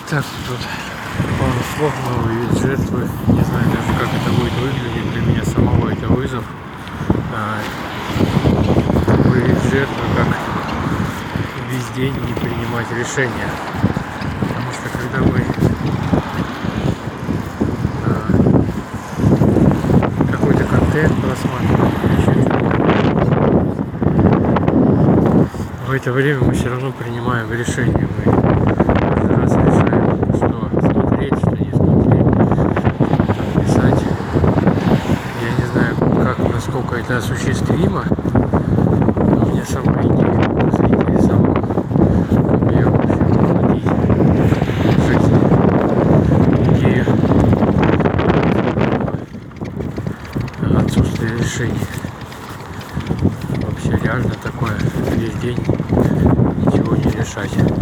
Так, тут пару слов, новый вид жертвы. Не знаю даже, как это будет выглядеть. Для меня самого это вызов. Новый вид жертвы, как весь день не принимать решения. Потому что когда вы какой-то контент просматриваете, в это время мы все равно принимаем решение. Мы каждый раз решаем, что смотреть, что не смотреть, что писать. Я не знаю, насколько это осуществимо, но меня сама идея заинтересовала. Я вообще вводить в жизнь идею отсутствия решений. Вообще реально такое весь день ничего не решать.